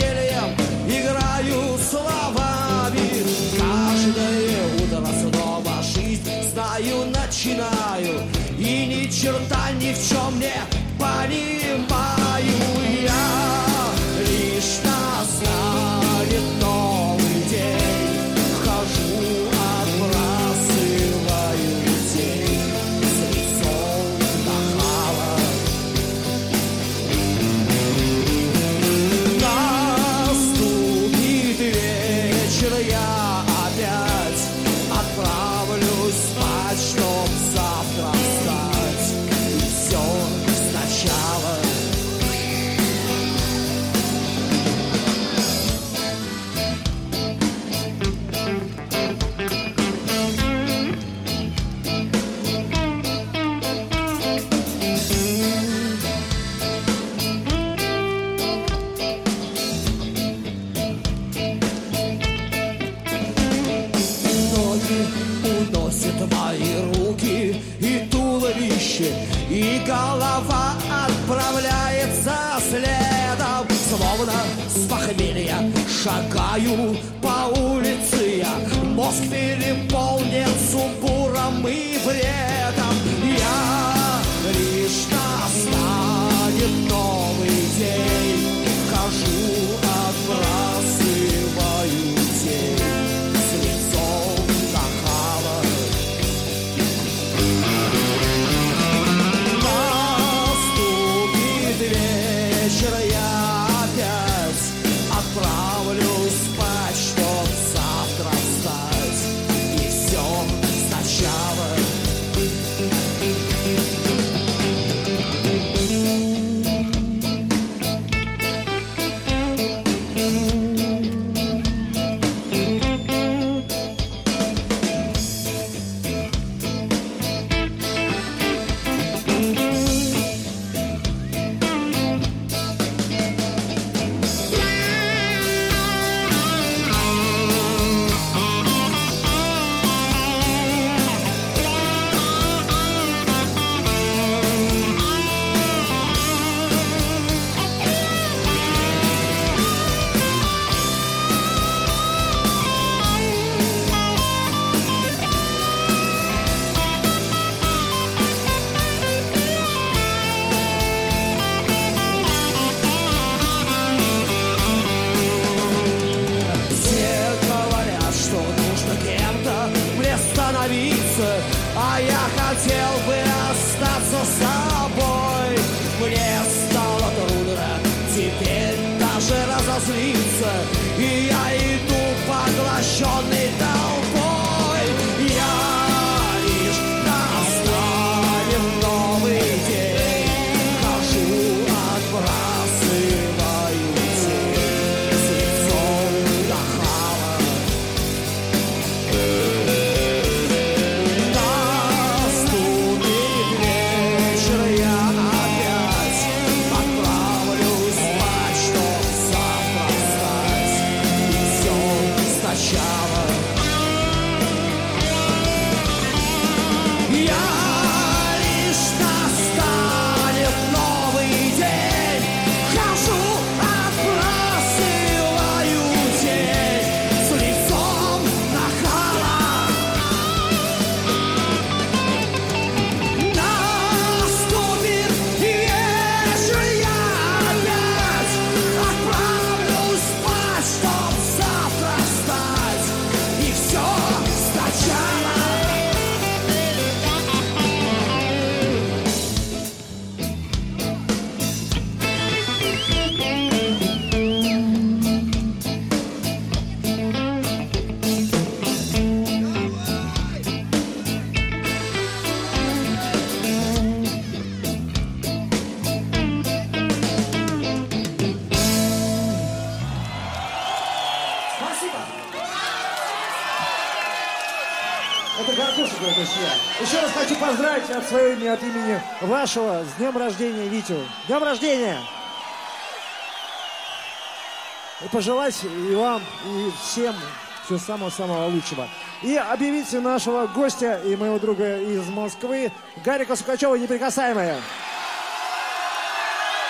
похмельем играю словами. Каждое утро снова жизнь знаю, начинаю, и ни черта ни в чем не понимаю. Я лишь настанет новый день, хожу, отбрасываю тень с лицом нахала. Наступит вечер, я опять отправлюсь спать, чтоб завтра встать и все сначала. Ноги уносят мои руки и туловище, и голова отправляется следом. Словно с похмелья шагаю по улице я, мозг переполнен сумбуром и бредом. Я лишь настанет новый день, хожу, отбрасываю тень с лицом нахала. Наступит вечер, я опять отправлюсь спать, чтоб завтра встать и все сначала. А я хотел бы остаться с тобой. Мне стало трудно теперь даже разозлиться, и я иду поглощенный толпой. Я лишь настанет новый день, хожу, отбрасываю тень с лицом нахала. Это Горбуша, друзья. Еще раз хочу поздравить от своего имени, от имени вашего с днем рождения Витю. Днем рождения! И пожелать и вам, и всем всего самого-самого лучшего. И объявить нашего гостя и моего друга из Москвы Гарика Сукачева «Неприкасаемая».